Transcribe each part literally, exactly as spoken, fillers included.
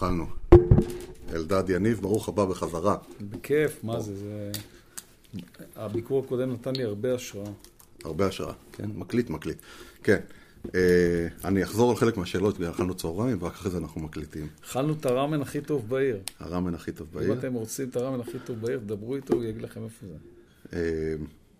התחלנו. אלדד יניב, ברוך הבא בחזרה. בכיף, מה זה? זה... הביקור הקודם נתן לי הרבה השראה. הרבה השראה, כן? מקליט, מקליט. כן. אה, אני אחזור על חלק מהשאלות, כי אכלנו צהריים, ורק אחרי זה אנחנו מקליטים. אכלנו את הרמן הכי טוב בעיר. הרמן הכי טוב בעיר. אם אתם רוצים את הרמן הכי טוב בעיר, דברו איתו, הוא יגיד לכם איפה זה. אה,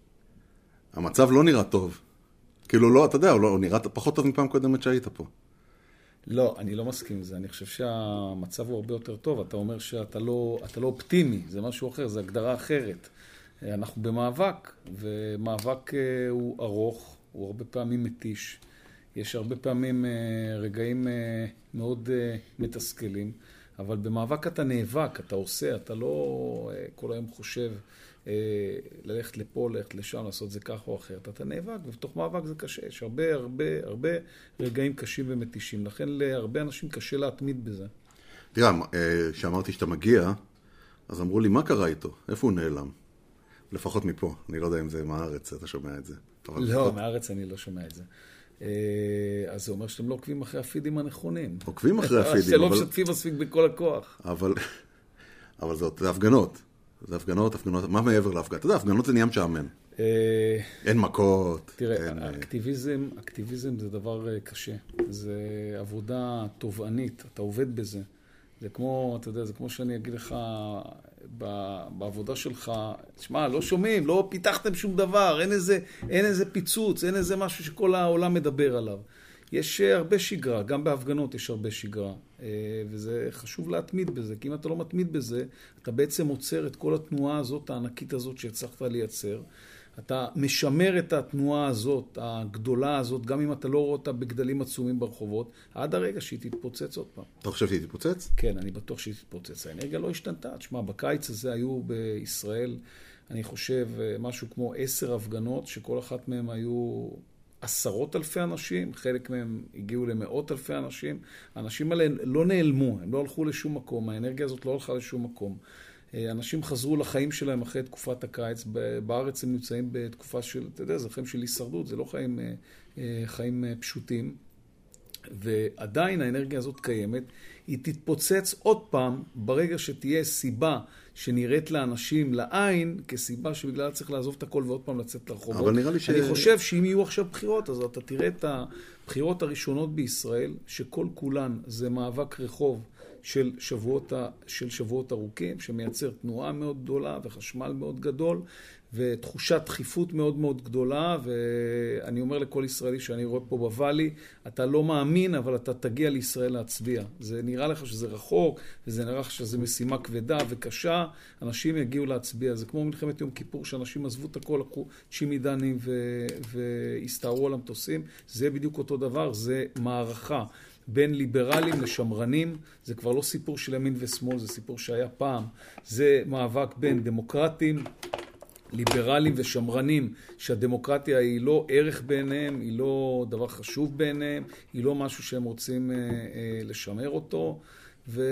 המצב לא נראה טוב. כאילו לא, אתה יודע, הוא, לא, הוא נראה פחות טוב מפעם קודמת שהיית פה. לא, אני לא מסכים עם זה. אני חושב שהמצב הוא הרבה יותר טוב. אתה אומר שאתה לא, אתה לא אופטימי, זה משהו אחר, זה הגדרה אחרת. אנחנו במאבק, ומאבק הוא ארוך, הוא הרבה פעמים מתיש. יש הרבה פעמים רגעים מאוד מתסכלים, אבל במאבק אתה נאבק, אתה עושה, אתה לא כל היום חושב ללכת לפה, ללכת לשם, לעשות זה כך או אחרת. אתה נאבק, ובתוך מאבק זה קשה. יש הרבה, הרבה, הרבה רגעים קשים ומתישים. לכן להרבה אנשים קשה להתמיד בזה. תראה, כשאמרתי שאתה מגיע, אז אמרו לי, מה קרה איתו? איפה הוא נעלם? לפחות מפה. אני לא יודע אם זה מהארץ, אתה שומע את זה. לא, מהארץ אני לא שומע את זה. אז זה אומר שאתם לא עוקבים אחרי הפידים הנכונים. עוקבים אחרי הפידים. שאתם לא משתפים מספיק בכל הכוח. אבל, אבל זאת, זה הפגנות. זה הפגנות, הפגנות, מה מעבר להפגנות? אתה יודע, הפגנות זה נהיה משעמם. אין מכות. תראה, אקטיביזם, אקטיביזם זה דבר קשה. זה עבודה תובענית, אתה עובד בזה. זה כמו, אתה יודע, זה כמו שאני אגיד לך, בעבודה שלך, תשמע, לא שומעים, לא פיתחתם שום דבר, אין איזה, אין איזה פיצוץ, אין איזה משהו שכל העולם מדבר עליו. יש הרבה שגרה, גם בהפגנות יש הרבה שגרה, וזה חשוב להתמיד בזה, כי אם אתה לא מתמיד בזה, אתה בעצם עוצר את כל התנועה הזאת, הענקית הזאת שהצלחת לייצר. אתה משמר את התנועה הזאת, הגדולה הזאת, גם אם אתה לא רואה אותה בגדלים עצומים ברחובות, עד הרגע שהיא תתפוצץ עוד פעם. אתה חושב שהיא תתפוצץ? כן, אני בטוח שהיא תתפוצץ. האנרגיה לא השתנתה. תשמע, בקיץ הזה היו בישראל, אני חושב, משהו כמו עשר הפגנות, שכל אחת מהן היו עשרות אלפי אנשים, חלק מהם הגיעו למאות אלפי אנשים. האנשים האלה לא נעלמו, הם לא הלכו לשום מקום, האנרגיה הזאת לא הלכה לשום מקום. אנשים חזרו לחיים שלהם אחרי תקופת הקיץ, בארץ הם נמצאים בתקופה של, אתה יודע, זה חיים של הישרדות, זה לא חיים, חיים פשוטים, ועדיין האנרגיה הזאת קיימת, היא תתפוצץ עוד פעם ברגע שתהיה סיבה שנראית לאנשים לעין, כסיבה שבגללה צריך לעזוב את הכל ועוד פעם לצאת לרחובות. אבל נראה לי ש... אני חושב שאם יהיו עכשיו בחירות, אז אתה תראה את הבחירות הראשונות בישראל, שכל כולן זה מאבק רחוב, של שבועות, של שבועות ארוכים, שמייצר תנועה מאוד גדולה וחשמל מאוד גדול, ותחושת דחיפות מאוד מאוד גדולה, ואני אומר לכל ישראלי שאני רואה פה בוואלי, אתה לא מאמין, אבל אתה תגיע לישראל להצביע. זה נראה לך שזה רחוק, וזה נראה לך שזה משימה כבדה וקשה, אנשים יגיעו להצביע. זה כמו מלחמת יום כיפור, שאנשים עזבו את הכל, לקחו צ'ימידנים והסתערו על המטוסים. זה בדיוק אותו דבר, זה מערכה. בין ליברלים לשמרנים, זה כבר לא סיפור של ימין ושמאל, זה סיפור שהיה פעם. זה מאבק בין דמוקרטים, ליברלים ושמרנים, שהדמוקרטיה היא לא ערך בעיניהם, היא לא דבר חשוב בעיניהם, היא לא משהו שהם רוצים אה, אה, לשמר אותו. ו,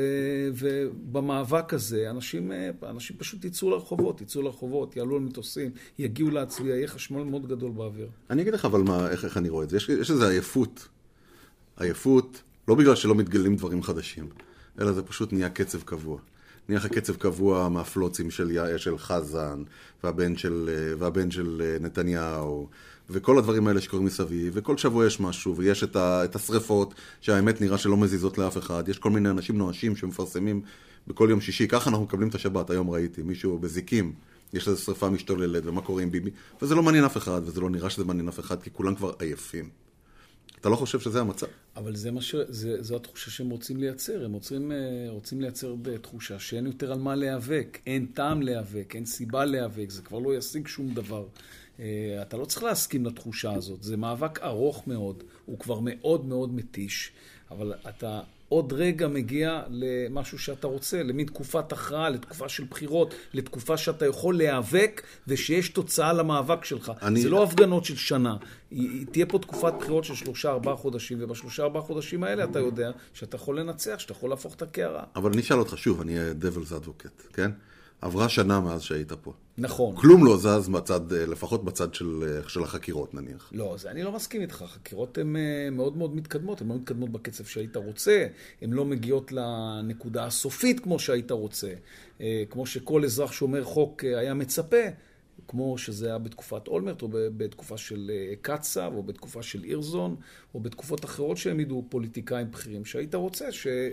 ובמאבק הזה, אנשים, אנשים פשוט יצאו לרחובות, יצאו לרחובות, יעלו על מטוסים, יגיעו להצביע, יהיה חשמל מאוד גדול באוויר. אני אגיד לך אבל מה, איך, איך אני רואה את זה. יש, יש איזו עייפות. עייפות, לא בגלל שלא מתגלים דברים חדשים, אלא זה פשוט נהיה קצב קבוע. נהיה קצב קבוע מהפלוצים של, של חזן, והבן של, והבן של נתניהו, וכל הדברים האלה שקורים מסביב, וכל שבוע יש משהו, ויש את, ה, את השריפות, שהאמת נראה שלא מזיזות לאף אחד. יש כל מיני אנשים נואשים שמפרסמים בכל יום שישי, ככה אנחנו מקבלים את השבת. היום ראיתי מישהו בזיקים, יש איזו שריפה משתוללת, ומה קורה עם ביבי, וזה לא מעניין אף אחד, וזה לא נראה שזה מעניין אף אחד, כי כולם כבר עייפים. אתה לא חושב שזה המצב? אבל זה מה ש... זה, זו התחושה שהם רוצים לייצר. הם רוצים, רוצים לייצר תחושה שאין יותר על מה להיאבק. אין טעם להיאבק, אין סיבה להיאבק. זה כבר לא ישיג שום דבר. אתה לא צריך להסכים לתחושה הזאת. זה מאבק ארוך מאוד. הוא כבר מאוד מאוד מתיש. אבל אתה עוד רגע מגיע למשהו שאתה רוצה, למין תקופת הכרעה, לתקופה של בחירות, לתקופה שאתה יכול להיאבק ושיש תוצאה למאבק שלך. אני... זה לא הפגנות של שנה. היא, תהיה פה תקופת בחירות של שלושה, ארבעה חודשים, ובשלושה, ארבעה חודשים האלה אתה יודע שאתה יכול לנצח, שאתה יכול להפוך את הקערה. אבל אני אשאל אותך שוב, אני devil's advocate, כן? עברה שנה מאז שהיית פה. נכון. כלום לא זז מצד, לפחות בצד של, של החקירות נניח. לא, זה אני לא מסכים איתך. החקירות הן מאוד מאוד מתקדמות, הן מאוד מתקדמות בקצב שהיית רוצה, הן לא מגיעות לנקודה הסופית כמו שהיית רוצה. כמו שכל אזרח שומר חוק היה מצפה, כמו שזה היה בתקופת אולמרט, או בתקופה של קצב, או בתקופה של אירזון, או בתקופות אחרות שהם ידעו פוליטיקאים בכירים, שהיית רוצה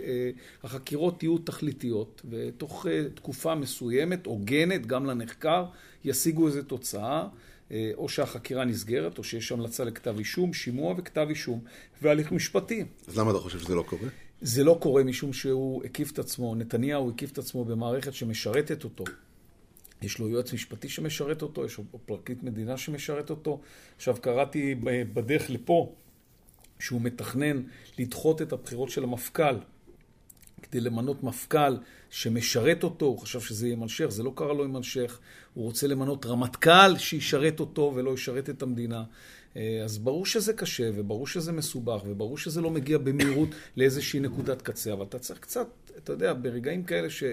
שהחקירות יהיו תכליתיות, ותוך תקופה מסוימת, הוגנת, גם לנחקר, ישיגו איזו תוצאה, או שהחקירה נסגרת, או שיש המלצה לכתב אישום, שימוע וכתב אישום, והליך משפטי. אז למה אתה חושב שזה לא קורה? זה לא קורה משום שהוא הקיף את עצמו, נתניהו הקיף את עצמו במערכת שמשרתת אותו. יש לו יועץ משפטי שמשרת אותו, יש לו פרקליט מדינה שמשרת אותו. עכשיו קראתי בדרך לפה שהוא מתכנן לדחות את הבחירות של המפכ"ל, כדי למנות מפכ"ל שמשרת אותו, הוא חשב שזה יהיה מלשך, זה לא קרה לו עם מלשך, הוא רוצה למנות רמטכ"ל שישרת אותו ולא ישרת את המדינה. אז ברור שזה קשה, וברור שזה מסובך, וברור שזה לא מגיע במהירות לאיזושהי נקודת קצה, אבל אתה צריך קצת, אתה יודע, ברגעים כאלה ש,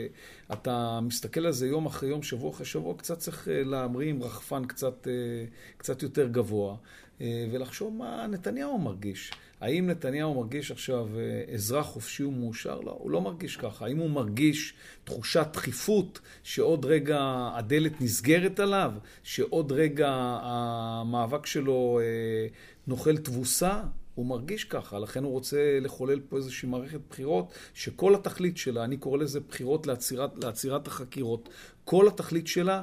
שאתה מסתכל על זה יום אחרי יום, שבוע אחרי שבוע, קצת צריך להמרים רחפן קצת, קצת יותר גבוה, ולחשוב מה נתניהו מרגיש. האם נתניהו מרגיש עכשיו אזרח חופשי ומאושר? לא, הוא לא מרגיש ככה. האם הוא מרגיש תחושת דחיפות שעוד רגע הדלת נסגרת עליו, שעוד רגע המאבק שלו נוכל תבוסה? הוא מרגיש ככה, לכן הוא רוצה לחולל פה איזושהי מערכת בחירות, שכל התכלית שלה, אני קורא לזה בחירות לעצירת, לעצירת החקירות, כל התכלית שלה,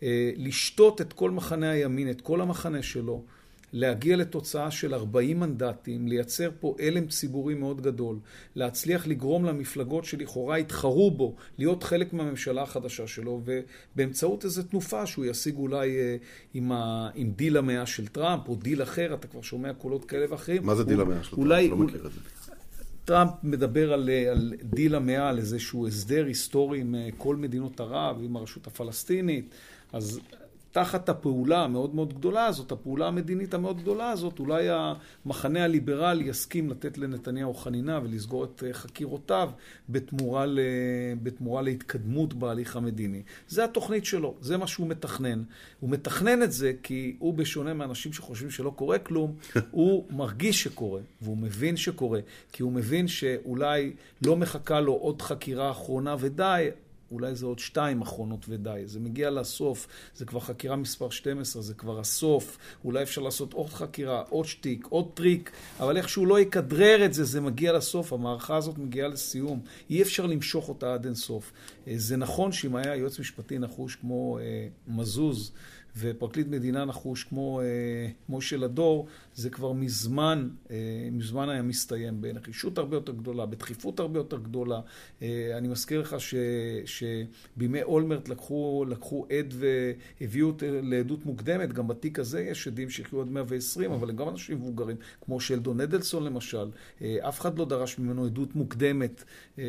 לשתות את כל מחנה הימין, את כל המחנה שלו, להגיע לתוצאה של ארבעים מנדטים, לייצר פה אלם ציבורי מאוד גדול, להצליח לגרום למפלגות שלכאורה התחרו בו, להיות חלק מהממשלה החדשה שלו, ובאמצעות איזו תנופה שהוא ישיג אולי אה, עם, ה, עם דיל המאה של טראמפ, או דיל אחר, אתה כבר שומע קולות כאלה ואחרים. מה זה דיל המאה של טראמפ? אולי, לא מכיר את זה. טראמפ מדבר על, על דיל המאה, על איזשהו הסדר היסטורי עם כל מדינות ערב, עם הרשות הפלסטינית, אז תחת הפעולה המאוד מאוד גדולה הזאת, הפעולה המדינית המאוד גדולה הזאת, אולי המחנה הליברלי יסכים לתת לנתניהו חנינה ולסגור את חקירותיו בתמורה, ל... בתמורה להתקדמות בהליך המדיני. זה התוכנית שלו, זה מה שהוא מתכנן. הוא מתכנן את זה כי הוא בשונה מאנשים שחושבים שלא קורה כלום, הוא מרגיש שקורה, והוא מבין שקורה, כי הוא מבין שאולי לא מחכה לו עוד חקירה אחרונה ודי, אולי זה עוד שתיים אחרונות ודי. זה מגיע לסוף, זה כבר חקירה מספר שתים עשרה, זה כבר הסוף. אולי אפשר לעשות עוד חקירה, עוד שטיק, עוד טריק, אבל איכשהו לא יקדרר את זה, זה מגיע לסוף. המערכה הזאת מגיעה לסיום. אי אפשר למשוך אותה עד אין סוף. זה נכון שאם היה יועץ משפטי נחוש כמו אה, מזוז, ופרקליט מדינה נחוש כמו אה, משה לדור, זה כבר מזמן, אה, מזמן היה מסתיים בנחישות הרבה יותר גדולה, בדחיפות הרבה יותר גדולה. אה, אני מזכיר לך ש, שבימי אולמרט לקחו, לקחו עד והביאו לעדות מוקדמת, גם בתיק הזה יש עדים שיחיו עד מאה ועשרים, אבל גם אנשים מבוגרים, כמו שלדון אדלסון למשל, אה, אף אחד לא דרש ממנו עדות מוקדמת, אה,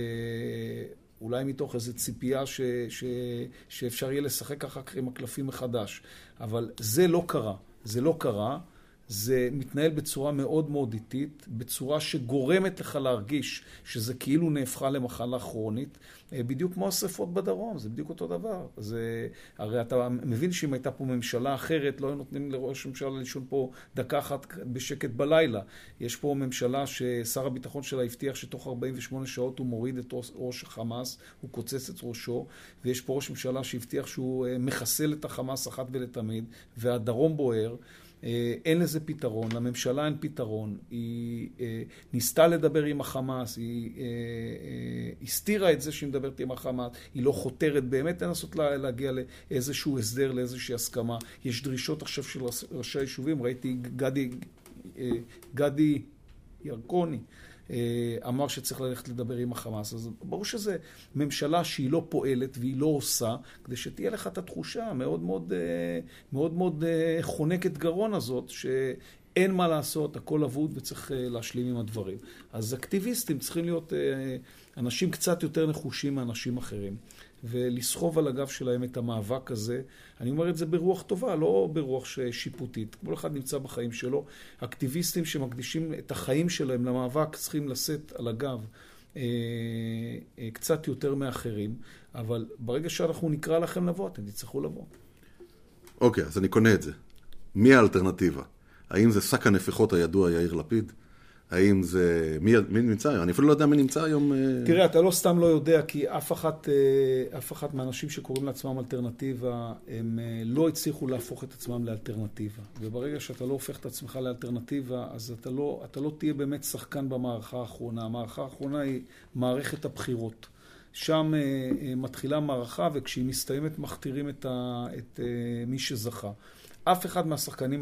אולי מתוך איזו ציפייה ש, ש, שאפשר יהיה לשחק אחר כך עם הקלפים מחדש. אבל זה לא קרה. זה לא קרה. זה מתנהל בצורה מאוד מאוד איטית, בצורה שגורמת לך להרגיש שזה כאילו נהפכה למחלה כרונית, בדיוק כמו השריפות בדרום, זה בדיוק אותו דבר. זה, הרי אתה מבין שאם הייתה פה ממשלה אחרת, לא נותנים לראש ממשלה לישון פה דקה אחת בשקט בלילה. יש פה ממשלה ששר הביטחון שלה הבטיח שתוך ארבעים ושמונה שעות הוא מוריד את ראש החמאס, הוא קוצץ את ראשו, ויש פה ראש ממשלה שהבטיח שהוא מחסל את החמאס אחת ולתמיד, והדרום בוער. אין לזה פתרון, לממשלה אין פתרון, היא ניסתה לדבר עם החמאס, היא הסתירה את זה שהיא מדברת עם החמאס, היא לא חותרת באמת לנסות להגיע לאיזשהו הסדר, לאיזושהי הסכמה. יש דרישות עכשיו של ראשי היישובים, ראיתי גדי, גדי ירקוני, אמר שצריך ללכת לדבר עם החמאס. אז ברור שזה ממשלה שהיא לא פועלת והיא לא עושה, כדי שתהיה לך את התחושה מאוד מאוד, מאוד מאוד חונקת גרון הזאת, שאין מה לעשות, הכל אבוד וצריך להשלים עם הדברים. אז אקטיביסטים צריכים להיות אנשים קצת יותר נחושים מאנשים אחרים, ולסחוב על הגב שלהם את המאבק הזה. אני אומר את זה ברוח טובה, לא ברוח שיפוטית. כל אחד נמצא בחיים שלו. אקטיביסטים שמקדישים את החיים שלהם למאבק צריכים לשאת על הגב קצת יותר מאחרים, אבל ברגע שאנחנו נקרא לכם לבוא, אתם תצטרכו לבוא. אוקיי, אז אני קונה את זה. מי האלטרנטיבה? האם זה שק הנפחות הידוע יאיר לפיד? האם זה... מי, מי נמצא היום? אני אפילו לא יודע מי נמצא היום. תראה, אתה לא סתם לא יודע, כי אף אחת, אף אחת מהאנשים שקוראים לעצמם אלטרנטיבה, הם לא הצליחו להפוך את עצמם לאלטרנטיבה. וברגע שאתה לא הופך את עצמך לאלטרנטיבה, אז אתה לא, אתה לא תהיה באמת שחקן במערכה האחרונה. המערכה האחרונה היא מערכת הבחירות. שם מתחילה מערכה, וכשהיא מסתיימת מכתירים את, ה, את מי שזכה. אף אחד מהשחקנים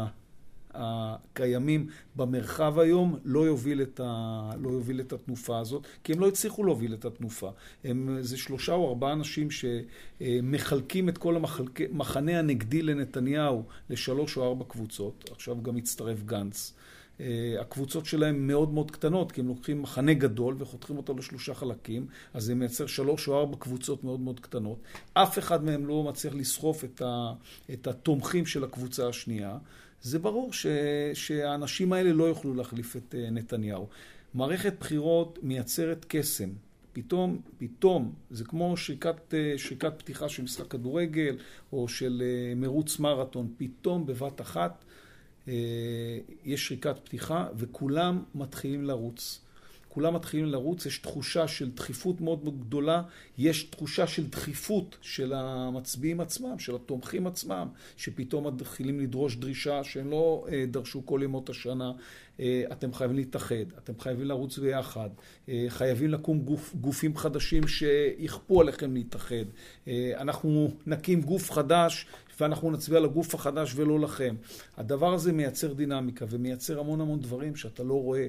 הקיימים במרחב היום לא יוביל את, ה, לא יוביל את התנופה הזאת, כי הם לא הצליחו להוביל את התנופה. הם, זה שלושה או ארבעה אנשים שמחלקים את כל המחנה הנגדי לנתניהו לשלוש או ארבע קבוצות. עכשיו גם הצטרף גנץ. הקבוצות שלהם מאוד מאוד קטנות, כי הם לוקחים מחנה גדול וחותכים אותו לשלושה חלקים, אז זה מייצר שלוש או ארבע קבוצות מאוד מאוד קטנות. אף אחד מהם לא מצליח לסחוף את, ה, את התומכים של הקבוצה השנייה. זה ברור ש, שהאנשים האלה לא יוכלו להחליף את נתניהו. מערכת בחירות מייצרת קסם. פתאום, פתאום, זה כמו שריקת, שריקת פתיחה של משחק כדורגל או של מרוץ מרתון. פתאום בבת אחת יש שריקת פתיחה וכולם מתחילים לרוץ. כולם מתחילים לרוץ, יש תחושה של דחיפות מאוד מאוד גדולה, יש תחושה של דחיפות של המצביעים עצמם, של התומכים עצמם, שפתאום מתחילים לדרוש דרישה שהם לא דרשו כל ימות השנה. אתם חייבים להתאחד, אתם חייבים לרוץ ביחד, חייבים לקום גוף, גופים חדשים שיכפו עליכם להתאחד. אנחנו נקים גוף חדש ואנחנו נצביע לגוף החדש ולא לכם. הדבר הזה מייצר דינמיקה ומייצר המון המון דברים שאתה לא רואה.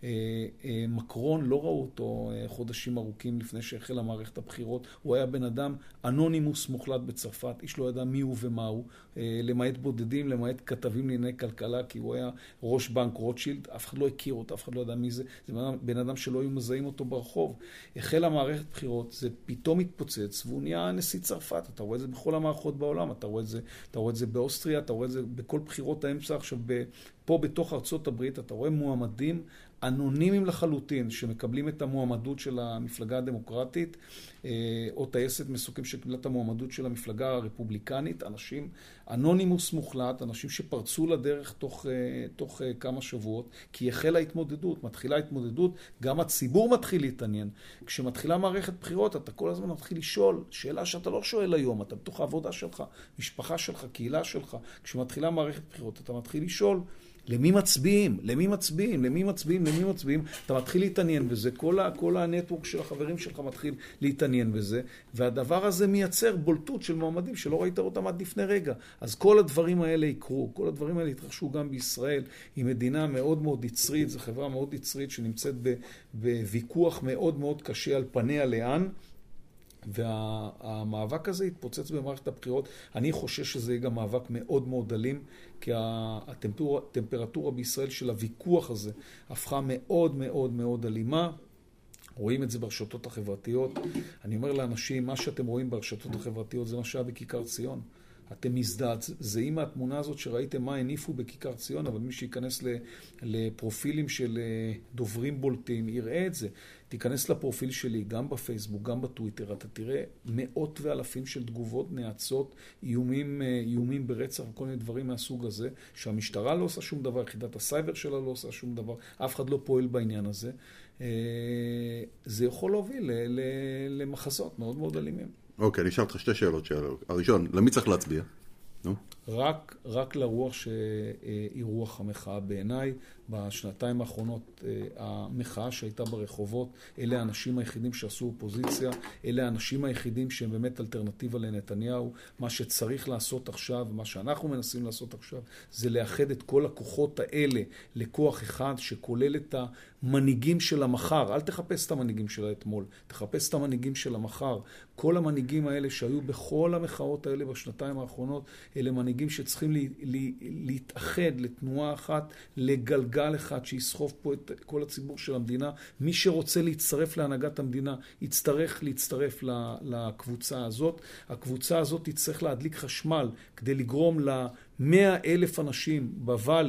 מקרון, לא ראו אותו חודשים ארוכים לפני שהחלה מערכת הבחירות. הוא היה בן אדם אנונימוס מוחלט בצרפת, איש לא ידע מי הוא ומה הוא, למעט בודדים, למעט כתבים לענייני כלכלה, כי הוא היה ראש בנק רוטשילד, אף אחד לא הכיר אותו, אף אחד לא ידע מי זה. זה בן אדם שלא היו מזהים אותו ברחוב. החלה מערכת בחירות, זה פתאום התפוצץ, והוא נהיה נשיא צרפת. אתה רואה את זה בכל המערכות בעולם, אתה רואה את זה, אתה רואה את זה באוסטריה, אתה רואה את זה בכל בחירות האמצע. עכשיו, פה בתוך ארצות הברית, אתה רואה מועמדים אנונימיים לחלוטין, שמקבלים את המועמדות של המפלגה הדמוקרטית, או טייסת מסוקים שקיבלה את המועמדות של המפלגה הרפובליקנית, אנשים אנונימוס מוחלט, אנשים שפרצו לדרך תוך, תוך כמה שבועות, כי החלה התמודדות, מתחילה התמודדות, גם הציבור מתחיל להתעניין. כשמתחילה מערכת בחירות, אתה כל הזמן מתחיל לשאול, שאלה שאתה לא שואל היום, אתה בתוך העבודה שלך, משפחה שלך, קהילה שלך. כשמתחילה מערכת בחירות, אתה מתחיל לשאול, למי מצביעים? למי מצביעים? למי מצביעים? למי מצביעים? אתה מתחיל להתעניין בזה. כל, ה, כל הנטוורק של החברים שלך מתחיל להתעניין בזה. והדבר הזה מייצר בולטות של מועמדים שלא ראית אותם עד לפני רגע. אז כל הדברים האלה יקרו. כל הדברים האלה יתרחשו גם בישראל. היא מדינה מאוד מאוד יצרית. זו חברה מאוד יצרית שנמצאת בוויכוח מאוד מאוד קשה על פניה לאן. והמאבק הזה התפוצץ במערכת הבחירות. אני חושש שזה יהיה גם מאבק מאוד מאוד אלים, כי הטמפרטורה בישראל של הוויכוח הזה הפכה מאוד מאוד מאוד אלימה. רואים את זה ברשתות החברתיות. אני אומר לאנשים, מה שאתם רואים ברשתות החברתיות זה מה שהיה בכיכר ציון. אתם מזדעזעים מהתמונה הזאת שראיתם מה הניפו בכיכר ציון, אבל מי שייכנס לפרופילים של דוברים בולטים יראה את זה. תיכנס לפרופיל שלי, גם בפייסבוק, גם בטוויטר, אתה תראה מאות ואלפים של תגובות, נאצות, איומים, איומים ברצח, כל מיני דברים מהסוג הזה, שהמשטרה לא עושה שום דבר, יחידת הסייבר שלה לא עושה שום דבר, אף אחד לא פועל בעניין הזה. זה יכול להוביל למחזות מאוד מאוד אלימים. אוקיי, אני אשאל אותך שתי שאלות. הראשון, למי צריך להצביע? נו? רק, רק לרוח שהיא רוח המחאה בעיניי. בשנתיים האחרונות המחאה שהייתה ברחובות, אלה האנשים היחידים שעשו אופוזיציה, אלה האנשים היחידים שהם באמת אלטרנטיבה לנתניהו. מה שצריך לעשות עכשיו, מה שאנחנו מנסים לעשות עכשיו, זה לאחד את כל הכוחות האלה לכוח אחד שכולל את המנהיגים של המחר. אל תחפש את המנהיגים של האתמול, תחפש את המנהיגים של המחר. כל המנהיגים האלה שהיו בכל המחאות האלה בשנתיים האחרונות, אלה מנהיגים שצריכים לי, לי, להתאחד לתנועה אחת, לגלגל אחד שיסחוף פה את כל הציבור של המדינה. מי שרוצה להצטרף להנהגת המדינה, יצטרך להצטרף לקבוצה הזאת. הקבוצה הזאת תצטרך להדליק חשמל כדי לגרום למאה אלף אנשים בוואלי,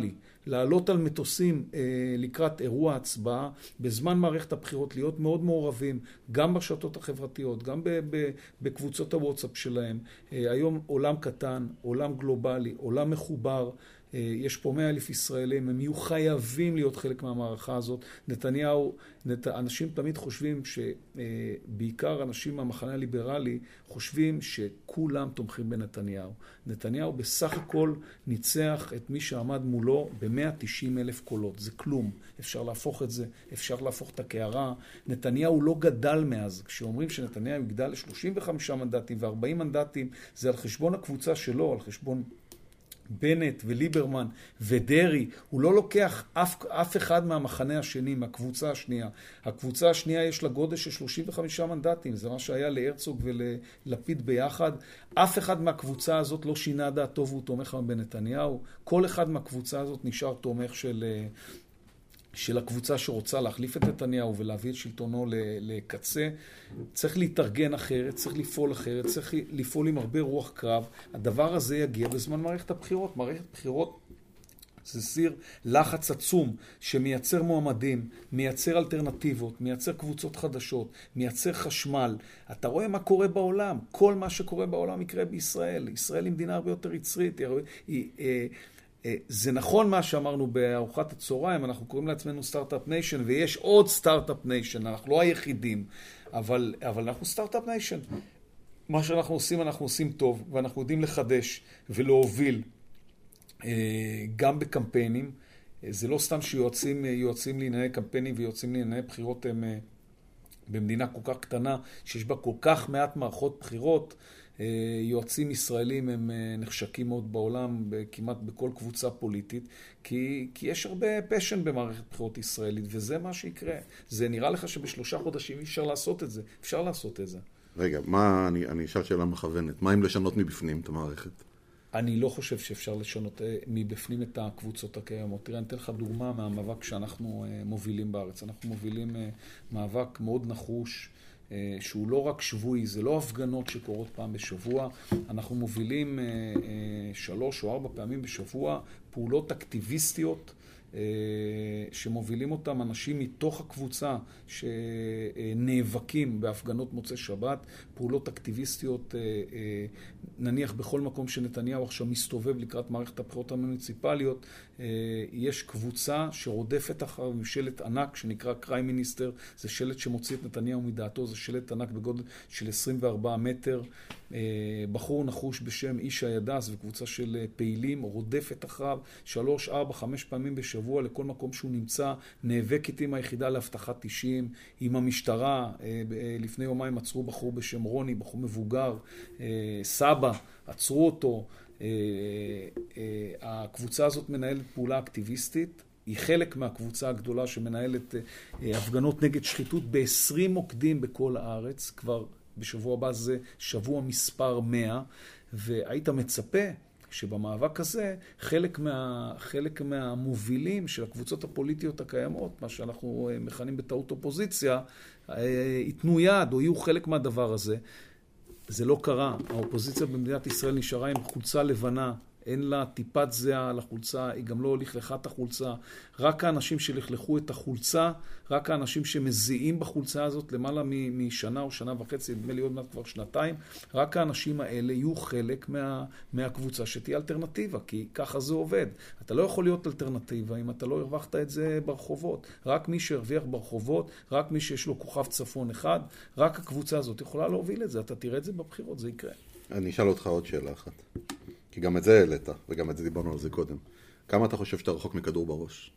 לעלות על מטוסים לקראת אירוע הצבעה, בזמן מערכת הבחירות להיות מאוד מעורבים, גם ברשתות החברתיות, גם בקבוצות הוואטסאפ שלהם. היום עולם קטן, עולם גלובלי, עולם מחובר, יש פה מאה אלף ישראלים, הם יהיו חייבים להיות חלק מהמערכה הזאת. נתניהו, נת... אנשים תמיד חושבים שבעיקר אנשים מהמחנה הליברלי חושבים שכולם תומכים בנתניהו. נתניהו בסך הכל ניצח את מי שעמד מולו ב-מאה ותשעים אלף קולות. זה כלום. אפשר להפוך את זה, אפשר להפוך את הקערה. נתניהו לא גדל מאז. כשאומרים שנתניהו יגדל ל-שלושים וחמישה מנדטים ו-ארבעים מנדטים, זה על חשבון הקבוצה שלו, על חשבון בנט וליברמן ודרי. הוא לא לוקח אף, אף אחד מהמחנה השני, מהקבוצה השנייה. הקבוצה השנייה יש לה גודל של שלושים וחמישה מנדטים, זה מה שהיה להרצוג וללפיד ביחד. אף אחד מהקבוצה הזאת לא שינה דעתו והוא תומך בנתניהו. כל אחד מהקבוצה הזאת נשאר תומך של... של הקבוצה שרוצה להחליף את נתניהו ולהביא את שלטונו לקצה. צריך להתארגן אחרת, צריך לפעול אחרת, צריך לפעול עם הרבה רוח קרב. הדבר הזה יגיע בזמן מערכת הבחירות. מערכת בחירות זה סיר לחץ עצום שמייצר מועמדים, מייצר אלטרנטיבות, מייצר קבוצות חדשות, מייצר חשמל. אתה רואה מה קורה בעולם. כל מה שקורה בעולם יקרה בישראל. ישראל היא מדינה הרבה יותר יצרית. היא... היא זה נכון מה שאמרנו בארוחת הצהריים, אנחנו קוראים לעצמנו סטארט-אפ ניישן, ויש עוד סטארט-אפ ניישן, אנחנו לא היחידים, אבל, אבל אנחנו סטארט-אפ ניישן. מה שאנחנו עושים, אנחנו עושים טוב, ואנחנו יודעים לחדש ולהוביל גם בקמפיינים. זה לא סתם שיועצים יועצים לענייני קמפיינים ויועצים לענייני בחירות הם במדינה כל כך קטנה, שיש בה כל כך מעט מערכות בחירות. יועצים ישראלים הם נחשקים מאוד בעולם, כמעט בכל קבוצה פוליטית, כי, כי יש הרבה פשן במערכת בחירות ישראלית, וזה מה שיקרה. זה נראה לך שבשלושה חודשים אי אפשר לעשות את זה. אפשר לעשות את זה. רגע, מה, אני, אני אשאל שאלה מכוונת. מה אם לשנות מבפנים את המערכת? אני לא חושב שאפשר לשנות מבפנים את הקבוצות הקיימות. תראה, אני אתן לך דוגמה מהמאבק שאנחנו מובילים בארץ. אנחנו מובילים מאבק מאוד נחוש, שהוא לא רק שבועי, זה לא הפגנות שקורות פעם בשבוע. אנחנו מובילים שלוש או ארבע פעמים בשבוע פעולות אקטיביסטיות שמובילים אותם אנשים מתוך הקבוצה שנאבקים בהפגנות מוצאי שבת, פעולות אקטיביסטיות, נניח בכל מקום שנתניהו עכשיו מסתובב לקראת מערכת הבחירות המוניציפליות, יש קבוצה שרודפת אחר ממשלת ענק שנקרא קריים מיניסטר, זה שלט שמוציא את נתניהו מדעתו, זה שלט ענק בגודל של עשרים וארבעה מטר, בחור נחוש בשם איש הידס וקבוצה של פעילים רודפת אחריו שלוש, ארבע, חמש פעמים בשבוע לכל מקום שהוא נמצא, נאבקת עם היחידה להבטחת תשעים, עם המשטרה. לפני יומיים עצרו בחור בשם רוני, בחור מבוגר, סבא, עצרו אותו. הקבוצה הזאת מנהלת פעולה אקטיביסטית, היא חלק מהקבוצה הגדולה שמנהלת הפגנות נגד שחיתות ב-עשרים מוקדים בכל הארץ, כבר בשבוע הבא זה שבוע מספר מאה, והיית מצפה שבמאבק הזה חלק, מה, חלק מהמובילים של הקבוצות הפוליטיות הקיימות, מה שאנחנו מכנים בטעות אופוזיציה, ייתנו יד או יהיו חלק מהדבר הזה. זה לא קרה. האופוזיציה במדינת ישראל נשארה עם חולצה לבנה, אין לה טיפת זהה על החולצה, היא גם לא הולכלכה את החולצה. רק האנשים שלכלכו את החולצה, רק האנשים שמזיעים בחולצה הזאת למעלה משנה או שנה וחצי, נדמה לי עוד מעט כבר שנתיים, רק האנשים האלה יהיו חלק מה, מהקבוצה שתהיה אלטרנטיבה, כי ככה זה עובד. אתה לא יכול להיות אלטרנטיבה אם אתה לא הרווחת את זה ברחובות. רק מי שהרוויח ברחובות, רק מי שיש לו כוכב צפון אחד, רק הקבוצה הזאת יכולה להוביל את זה. אתה תראה את זה בבחירות, זה יקרה. אני אשאל אותך עוד שאלה אחת. כי גם את זה העלית, וגם את זה דיברנו על זה קודם. כמה אתה חושב שאתה רחוק מכדור בראש?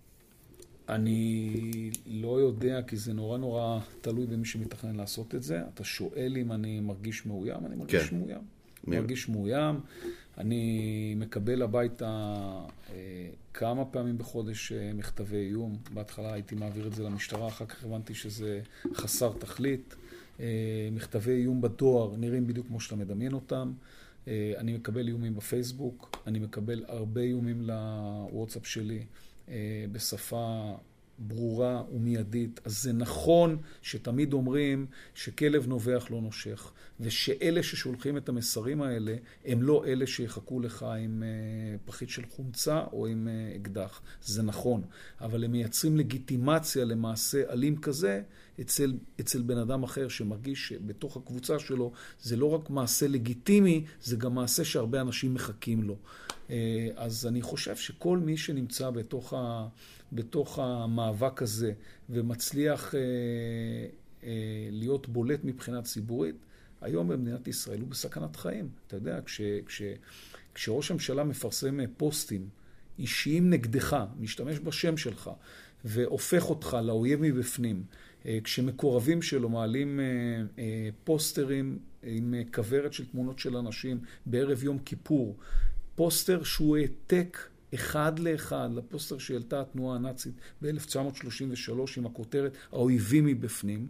אני לא יודע, כי זה נורא נורא תלוי במי שמתכנן לעשות את זה. אתה שואל אם אני מרגיש מאוים, אני מרגיש כן. מאוים. מי... מרגיש מאוים. אני מקבל הביתה אה, כמה פעמים בחודש אה, מכתבי איום. בהתחלה הייתי מעביר את זה למשטרה, אחר כך הבנתי שזה חסר תכלית. אה, מכתבי איום בדואר נראים בדיוק כמו שאתה מדמיין אותם. אני מקבל איומים בפייסבוק, אני מקבל הרבה איומים לוואטסאפ שלי בשפה ברורה ומיידית. אז זה נכון שתמיד אומרים שכלב נובח לא נושך, ושאלה ששולחים את המסרים האלה, הם לא אלה שיחכו לך עם פחית של חומצה או עם אקדח. זה נכון. אבל הם מייצרים לגיטימציה למעשה אלים כזה, אצל, אצל בן אדם אחר שמרגיש שבתוך הקבוצה שלו זה לא רק מעשה לגיטימי, זה גם מעשה שהרבה אנשים מחכים לו. אז אני חושב שכל מי שנמצא בתוך, ה, בתוך המאבק הזה ומצליח אה, אה, להיות בולט מבחינה ציבורית, היום במדינת ישראל הוא בסכנת חיים. אתה יודע, כש, כש, כשראש הממשלה מפרסם פוסטים אישיים נגדך, משתמש בשם שלך והופך אותך לאויב מבפנים, כשמקורבים שלו מעלים פוסטרים עם כברת של תמונות של אנשים בערב יום כיפור, פוסטר שהוא העתק אחד לאחד לפוסטר שהעלתה התנועה הנאצית ב-אלף תשע מאות שלושים ושלוש עם הכותרת האויבים מבפנים,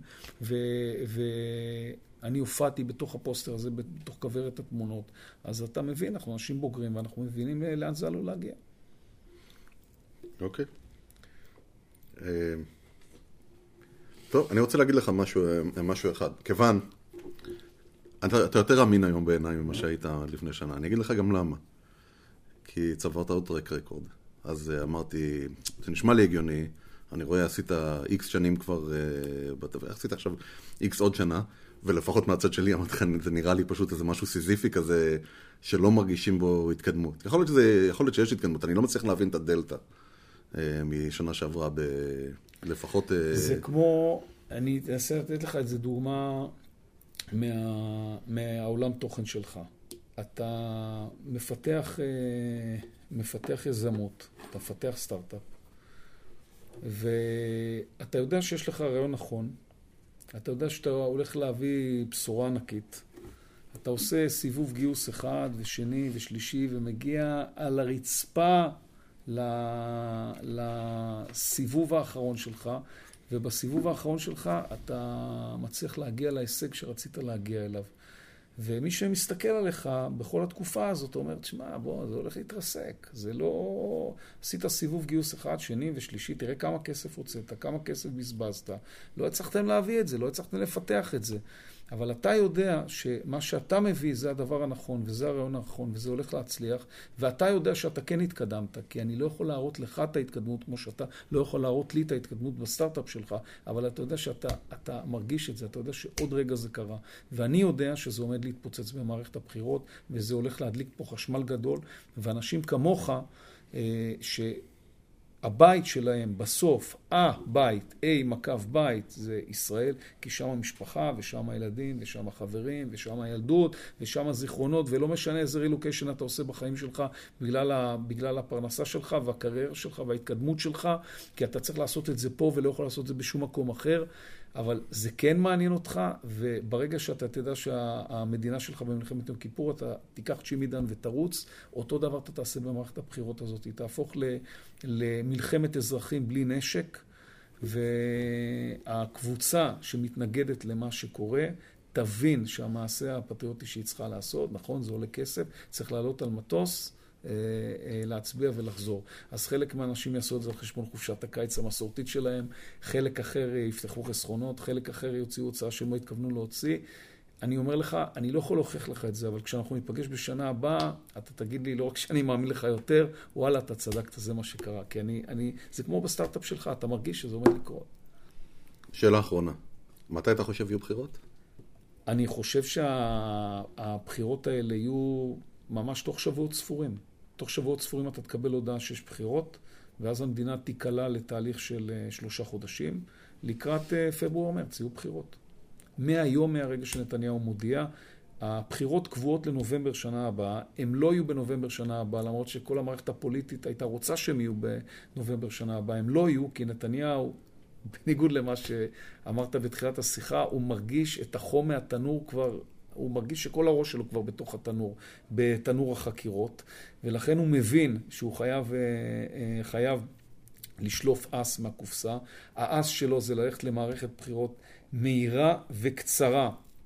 ואני הופעתי בתוך הפוסטר הזה, בתוך כברת התמונות. אז אתה מבין, אנחנו אנשים בוגרים ואנחנו מבינים לאן זה עלול להגיע. אוקיי. טוב, אני רוצה להגיד לך משהו, משהו אחד. כיוון, אתה, אתה יותר אמין היום בעיניי ממה שהיית לפני שנה. אני אגיד לך גם למה. כי צברת עוד טרק רקורד. אז אמרתי, זה נשמע לי הגיוני, אני רואה, עשית איקס שנים כבר, עשית עכשיו איקס עוד שנה, ולפחות מהצד שלי, אמרתי, זה נראה לי פשוט איזה משהו סיזיפי כזה, שלא מרגישים בו התקדמות. יכול להיות שזה, יכול להיות שיש התקדמות, אני לא מצליח להבין את הדלטה משנה שעברה ב... לפחות... זה כמו, אני אנסה לתת לך איזה דוגמה מה, מהעולם תוכן שלך. אתה מפתח, מפתח יזמות, אתה מפתח סטארט-אפ, ואתה יודע שיש לך רעיון נכון, אתה יודע שאתה הולך להביא בשורה ענקית, אתה עושה סיבוב גיוס אחד ושני ושלישי ומגיע על הרצפה לסיבוב האחרון שלך, ובסיבוב האחרון שלך אתה מצליח להגיע להישג שרצית להגיע אליו. ומי שמסתכל עליך בכל התקופה הזאת אומר, תשמע, בוא, זה הולך להתרסק. זה לא... עשית סיבוב גיוס אחד, שני ושלישי, תראה כמה כסף הוצאת, כמה כסף בזבזת. לא הצלחתם להביא את זה, לא הצלחתם לפתח את זה. אבל אתה יודע שמה שאתה מביא זה הדבר הנכון, וזה הרעיון הנכון, וזה הולך להצליח, ואתה יודע שאתה כן התקדמת, כי אני לא יכול להראות לך את ההתקדמות כמו שאתה לא יכול להראות לי את ההתקדמות בסטארט-אפ שלך, אבל אתה יודע שאתה אתה מרגיש את זה, אתה יודע שעוד רגע זה קרה, ואני יודע שזה עומד להתפוצץ במערכת הבחירות, וזה הולך להדליק פה חשמל גדול, ואנשים כמוך, ש... הבית שלהם בסוף, הבית, A מקף בית, זה ישראל, כי שם המשפחה ושם הילדים ושם החברים ושם הילדות ושם הזיכרונות, ולא משנה איזה רילוקיישן אתה עושה בחיים שלך בגלל, ה, בגלל הפרנסה שלך והקריירה שלך וההתקדמות שלך, כי אתה צריך לעשות את זה פה ולא יכול לעשות את זה בשום מקום אחר, אבל זה כן מעניין אותך, וברגע שאתה תדע שהמדינה שלך במלחמת יום כיפור, אתה תיקח צ'ימידן ותרוץ, אותו דבר אתה תעשה במערכת הבחירות הזאת, היא תהפוך למלחמת אזרחים בלי נשק, והקבוצה שמתנגדת למה שקורה, תבין שהמעשה הפטריוטי שהיא צריכה לעשות, נכון, זה עולה כסף, צריך לעלות על מטוס, להצביע ולחזור. אז חלק מהאנשים יעשו את זה על חשבון חופשת הקיץ המסורתית שלהם, חלק אחר יפתחו חסכונות, חלק אחר יוציאו הוצאה שהם לא התכוונו להוציא. אני אומר לך, אני לא יכול להוכיח לך את זה, אבל כשאנחנו ניפגש בשנה הבאה, אתה תגיד לי, לא רק שאני מאמין לך יותר, וואלה, אתה צדקת, זה מה שקרה. כי אני, אני, זה כמו בסטארט-אפ שלך, אתה מרגיש שזה עומד לקרות. שאלה אחרונה, מתי אתה חושב יהיו בחירות? אני חושב שהבחירות האלה יהיו ממש תוך שבועות ספורים. תוך שבועות ספורים אתה תקבל הודעה שיש בחירות, ואז המדינה תיקלה לתהליך של שלושה חודשים. לקראת פברואר-מרץ יהיו בחירות. מהיום, מהרגע שנתניהו מודיע, הבחירות קבועות לנובמבר שנה הבאה, הם לא יהיו בנובמבר שנה הבאה, למרות שכל המערכת הפוליטית הייתה רוצה שהם יהיו בנובמבר שנה הבאה. הם לא יהיו, כי נתניהו, בניגוד למה שאמרת בתחילת השיחה, הוא מרגיש את החום מהתנור כבר, הוא מרגיש שכל הראש שלו כבר בתוך התנור, בתנור החקירות, ולכן הוא מבין שהוא חייב, חייב לשלוף אס מהקופסה. האס שלו זה ללכת למערכת בחירות מהירה וקצרה,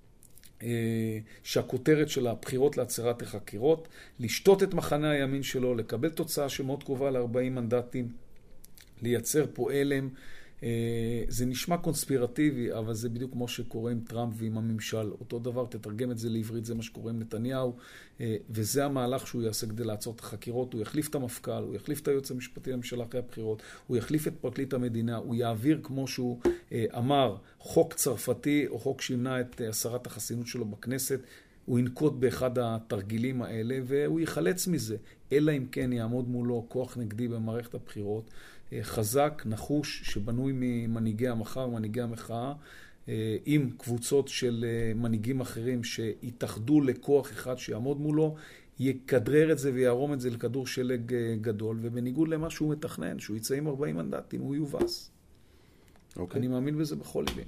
שהכותרת של הבחירות לעצירת החקירות, לשתות את מחנה הימין שלו, לקבל תוצאה שמאוד קרובה ל-ארבעים מנדטים, לייצר פה אלם. זה נשמע קונספירטיבי, אבל זה בדיוק כמו שקורה עם טראמפ ועם הממשל. אותו דבר, תתרגם את זה לעברית, זה מה שקורה עם נתניהו, וזה המהלך שהוא יעשה כדי לעצור את החקירות. הוא יחליף את המפכ"ל, הוא יחליף את היועץ המשפטי לממשלה אחרי הבחירות, הוא יחליף את פרקליט המדינה, הוא יעביר, כמו שהוא אמר, חוק צרפתי או חוק שימנע את הסרת החסינות שלו בכנסת. הוא ינקוט באחד התרגילים האלה והוא יחלץ מזה, אלא אם כן יעמוד מולו כוח נגדי במערכת הבחירות, חזק, נחוש, שבנוי ממנהיגי המחר, מנהיגי המחאה, עם קבוצות של מנהיגים אחרים שיתאחדו לכוח אחד שיעמוד מולו, יקדרר את זה ויערום את זה לכדור שלג גדול, ובניגוד למה שהוא מתכנן, שהוא יצא עם ארבעים מנדטים, הוא יובס. Okay. אני מאמין בזה בכל ליבי.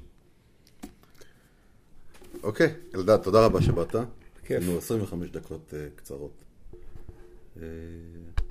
אוקיי, אלדד, תודה רבה שבאת. כיף. היינו עשרים וחמש דקות uh, קצרות. Uh...